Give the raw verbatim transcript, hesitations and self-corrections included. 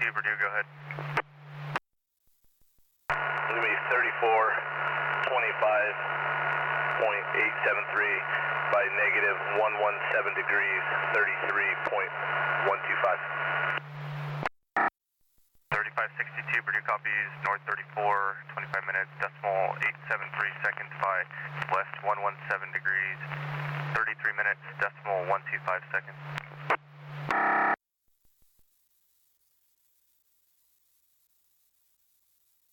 two, Purdue, go ahead. Give me thirty-four twenty-five point eight seven three by negative one seventeen degrees, thirty-three point one two five. thirty-five sixty-two, Purdue copies, north thirty-four, twenty-five minutes, decimal eight seven three seconds by west one seventeen degrees, thirty-three minutes, decimal one two five seconds.